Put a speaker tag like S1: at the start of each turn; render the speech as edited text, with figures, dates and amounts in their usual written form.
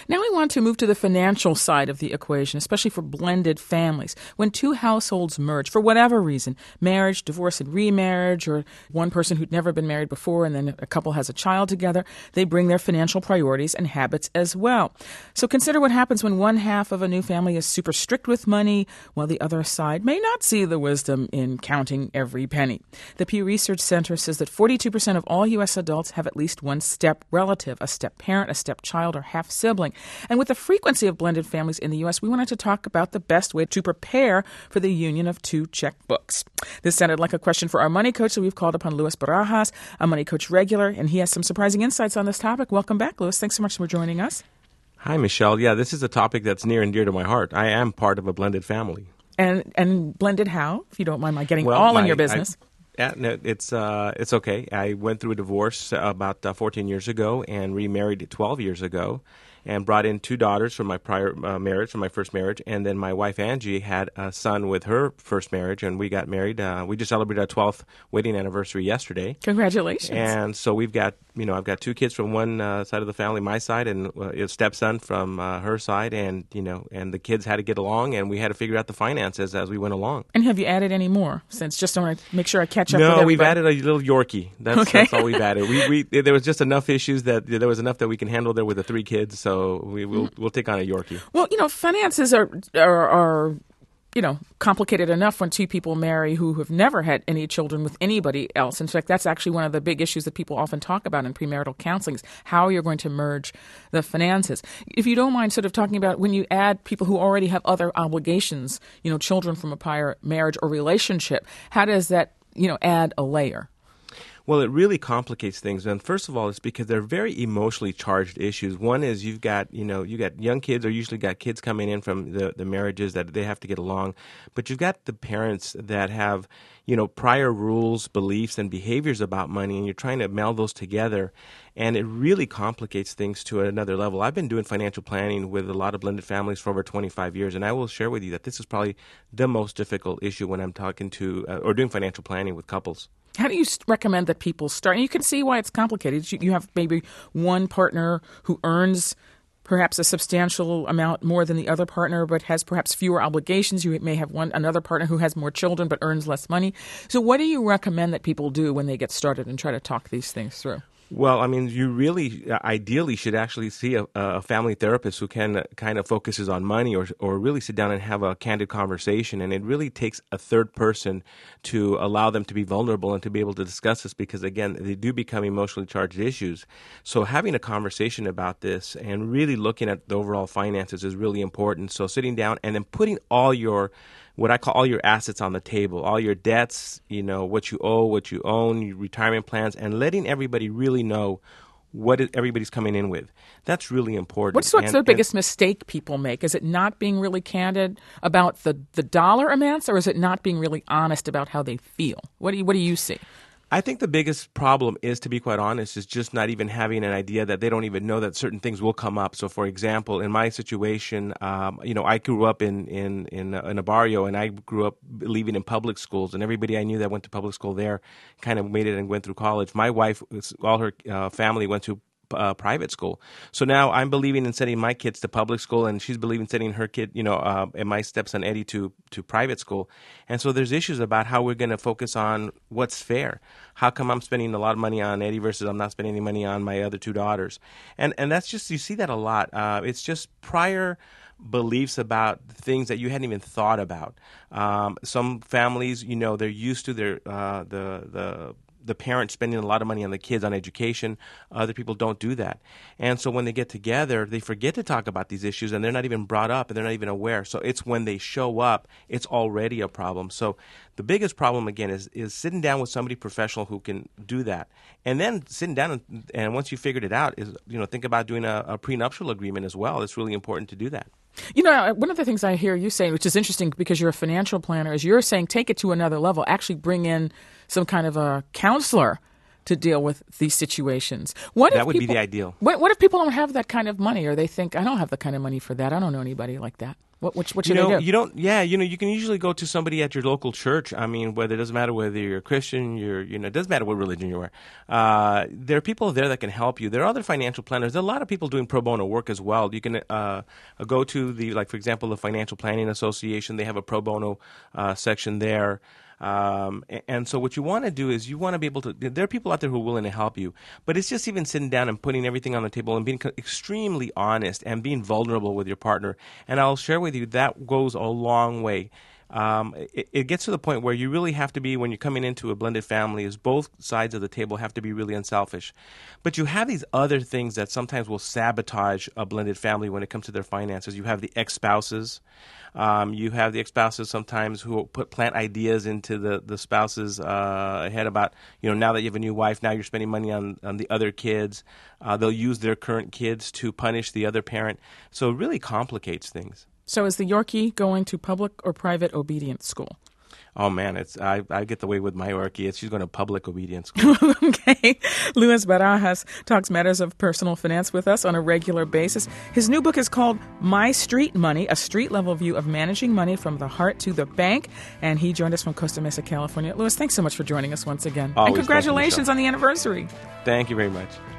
S1: Now we want to move to the financial side of the equation, especially for blended families. When two households merge, for whatever reason, marriage, divorce and remarriage, or one person who'd never been married before and then a couple has a child together, they bring their financial priorities and habits as well. So consider what happens when one half of a new family is super strict with money, while the other side may not see the wisdom in counting every penny. The Pew Research Center says that 42% of all U.S. adults have at least one step relative, a step parent, a step child, or half sibling. And with the frequency of blended families in the U.S., we wanted to talk about the best way to prepare for the union of two checkbooks. This sounded like a question for our money coach, so we've called upon Luis Barajas, a money coach regular, and he has some surprising insights on this topic. Welcome back, Luis. Thanks so much for joining us.
S2: Hi, Michelle. Yeah, this is a topic that's near and dear to my heart. I am part of a blended family.
S1: And blended how, if you don't mind my getting all in your business?
S2: No, it's okay. I went through a divorce about 14 years ago and remarried 12 years ago, and brought in two daughters from my prior marriage, from my first marriage. And then my wife, Angie, had a son with her first marriage, and we got married. We just celebrated our 12th wedding anniversary yesterday.
S1: Congratulations.
S2: And so we've got, I've got two kids from one side of the family, my side, and a stepson from her side. And, and the kids had to get along, and we had to figure out the finances as we went along.
S1: And have you added any more since? Just want to make sure I catch up with
S2: everybody.
S1: No,
S2: we've added a little Yorkie. That's all we've added. There was just enough issues that there was enough that we can handle there with the three kids. So we'll take on a Yorkie.
S1: Well, finances are complicated enough when two people marry who have never had any children with anybody else. In fact, that's actually one of the big issues that people often talk about in premarital counseling is how you're going to merge the finances. If you don't mind sort of talking about when you add people who already have other obligations, children from a prior marriage or relationship, how does that, add a layer?
S2: Well, it really complicates things. And first of all, it's because they're very emotionally charged issues. One is you got young kids, or usually got kids coming in from the marriages that they have to get along. But you've got the parents that have, prior rules, beliefs, and behaviors about money, and you're trying to meld those together. And it really complicates things to another level. I've been doing financial planning with a lot of blended families for over 25 years, and I will share with you that this is probably the most difficult issue when I'm talking to or doing financial planning with couples.
S1: How do you recommend that people start? And you can see why it's complicated. You have maybe one partner who earns perhaps a substantial amount more than the other partner, but has perhaps fewer obligations. You may have another partner who has more children but earns less money. So what do you recommend that people do when they get started and try to talk these things through?
S2: Well, you really ideally should actually see a family therapist who kind of focuses on money, or really sit down and have a candid conversation. And it really takes a third person to allow them to be vulnerable and to be able to discuss this, because, again, they do become emotionally charged issues. So having a conversation about this and really looking at the overall finances is really important. So sitting down and then putting what I call all your assets on the table, all your debts, what you owe, what you own, your retirement plans, and letting everybody really know what everybody's coming in with. That's really important.
S1: What's the biggest mistake people make? Is it not being really candid about the dollar amounts, or is it not being really honest about how they feel? What do you see?
S2: I think the biggest problem is, to be quite honest, is just not even having an idea that they don't even know that certain things will come up. So, for example, in my situation, I grew up in a barrio, and I grew up believing in public schools, and everybody I knew that went to public school there kind of made it and went through college. My wife, all her family went to private school. So now I'm believing in sending my kids to public school, and she's believing sending her kid, and my stepson Eddie to private school. And so there's issues about how we're going to focus on what's fair. How come I'm spending a lot of money on Eddie versus I'm not spending any money on my other two daughters? And that's just, you see that a lot. It's just prior beliefs about things that you hadn't even thought about. Some families, they're used to their the parents spending a lot of money on the kids on education. Other people don't do that. And so when they get together, they forget to talk about these issues, and they're not even brought up, and they're not even aware. So it's when they show up, it's already a problem. So the biggest problem, again, is sitting down with somebody professional who can do that. And then sitting down and once you figured it out, is think about doing a prenuptial agreement as well. It's really important to do that.
S1: One of the things I hear you saying, which is interesting because you're a financial planner, is you're saying take it to another level. Actually bring in some kind of a counselor to deal with these situations.
S2: That would be the ideal.
S1: What if people don't have that kind of money, or they think, I don't have the kind of money for that, I don't know anybody like that? What should they do?
S2: You can usually go to somebody at your local church. I mean, it doesn't matter whether you're a Christian, it doesn't matter what religion you are. There are people there that can help you. There are other financial planners. There are a lot of people doing pro bono work as well. You can go to for example, the Financial Planning Association. They have a pro bono section there. And so what you want to do is you want to be able to, there are people out there who are willing to help you, but it's just even sitting down and putting everything on the table and being extremely honest and being vulnerable with your partner. And I'll share with you, that goes a long way. It gets to the point where you really have to be, when you're coming into a blended family, is both sides of the table have to be really unselfish. But you have these other things that sometimes will sabotage a blended family when it comes to their finances. You have the ex-spouses. You have the ex-spouses sometimes who plant ideas into the spouse's head about, now that you have a new wife, now you're spending money on the other kids. They'll use their current kids to punish the other parent. So it really complicates things.
S1: So is the Yorkie going to public or private obedience school?
S2: Oh, man, I get the way with my Yorkie. She's going to public obedience school.
S1: Okay. Luis Barajas talks matters of personal finance with us on a regular basis. His new book is called My Street Money, a street-level view of managing money from the heart to the bank. And he joined us from Costa Mesa, California. Luis, thanks so much for joining us once again.
S2: Always.
S1: And congratulations on the anniversary.
S2: Thank you very much.